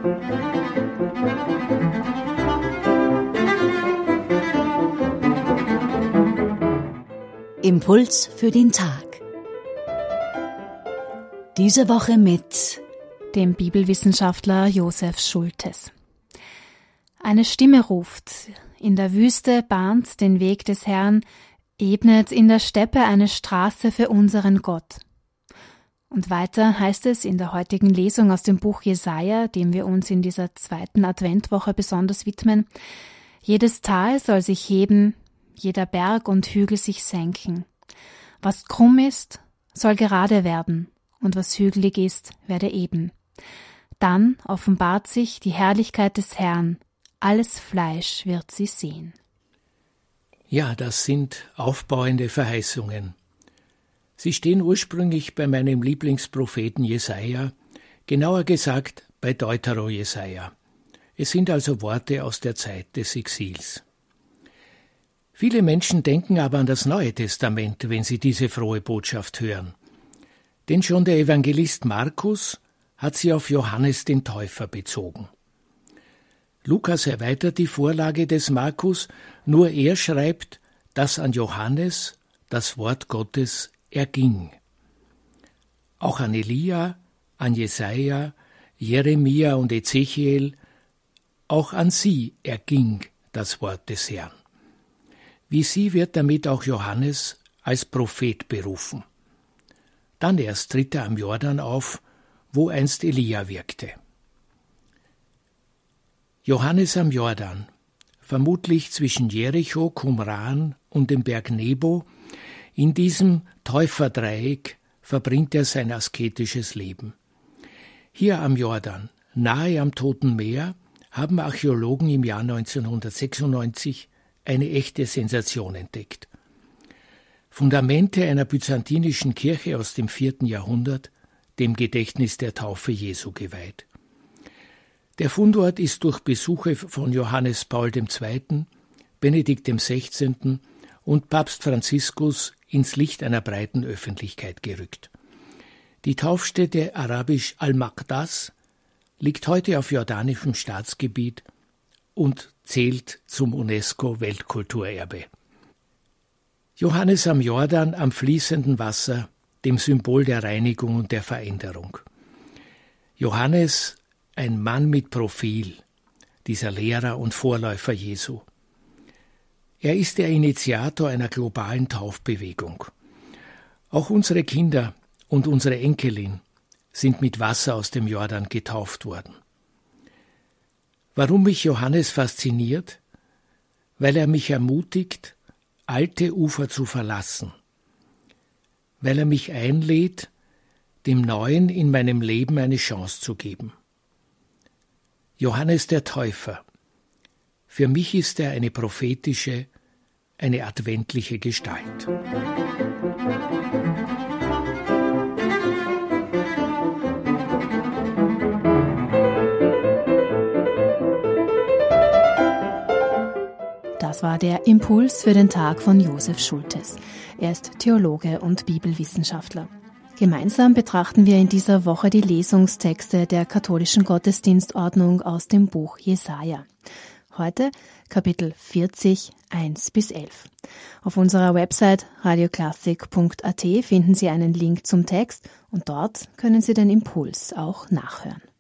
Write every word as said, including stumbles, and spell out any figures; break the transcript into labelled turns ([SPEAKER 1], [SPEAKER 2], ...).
[SPEAKER 1] Impuls für den Tag. Diese Woche mit
[SPEAKER 2] dem Bibelwissenschaftler Josef Schultes. Eine Stimme ruft, in der Wüste bahnt den Weg des Herrn, ebnet in der Steppe eine Straße für unseren Gott. Und weiter heißt es in der heutigen Lesung aus dem Buch Jesaja, dem wir uns in dieser zweiten Adventwoche besonders widmen: Jedes Tal soll sich heben, jeder Berg und Hügel sich senken. Was krumm ist, soll gerade werden, und was hügelig ist, werde eben. Dann offenbart sich die Herrlichkeit des Herrn, alles Fleisch wird sie sehen.
[SPEAKER 3] Ja, das sind aufbauende Verheißungen. Sie stehen ursprünglich bei meinem Lieblingspropheten Jesaja, genauer gesagt bei Deutero-Jesaja. Es sind also Worte aus der Zeit des Exils. Viele Menschen denken aber an das Neue Testament, wenn sie diese frohe Botschaft hören. Denn schon der Evangelist Markus hat sie auf Johannes den Täufer bezogen. Lukas erweitert die Vorlage des Markus, nur er schreibt, dass an Johannes das Wort Gottes erging. Auch an Elia, an Jesaja, Jeremia und Ezechiel, auch an sie erging das Wort des Herrn. Wie sie wird damit auch Johannes als Prophet berufen. Dann erst tritt er am Jordan auf, wo einst Elia wirkte. Johannes am Jordan, vermutlich zwischen Jericho, Qumran und dem Berg Nebo, in diesem Täuferdreieck verbringt er sein asketisches Leben. Hier am Jordan, nahe am Toten Meer, haben Archäologen im Jahr neunzehnhundertsechsundneunzig eine echte Sensation entdeckt. Fundamente einer byzantinischen Kirche aus dem vierten Jahrhundert, dem Gedächtnis der Taufe Jesu geweiht. Der Fundort ist durch Besuche von Johannes Paul der Zweite., Benedikt der Sechzehnte. und Papst Franziskus ins Licht einer breiten Öffentlichkeit gerückt. Die Taufstätte arabisch Al-Maqdas liegt heute auf jordanischem Staatsgebiet und zählt zum UNESCO-Weltkulturerbe. Johannes am Jordan, am fließenden Wasser, dem Symbol der Reinigung und der Veränderung. Johannes, ein Mann mit Profil, dieser Lehrer und Vorläufer Jesu. Er ist der Initiator einer globalen Taufbewegung. Auch unsere Kinder und unsere Enkelin sind mit Wasser aus dem Jordan getauft worden. Warum mich Johannes fasziniert? Weil er mich ermutigt, alte Ufer zu verlassen. Weil er mich einlädt, dem Neuen in meinem Leben eine Chance zu geben. Johannes der Täufer. Für mich ist er eine prophetische, eine adventliche Gestalt.
[SPEAKER 2] Das war der Impuls für den Tag von Josef Schultes. Er ist Theologe und Bibelwissenschaftler. Gemeinsam betrachten wir in dieser Woche die Lesungstexte der katholischen Gottesdienstordnung aus dem Buch Jesaja. Heute Kapitel vierzig, eins bis elf. Auf unserer Website radioklassik punkt at finden Sie einen Link zum Text und dort können Sie den Impuls auch nachhören.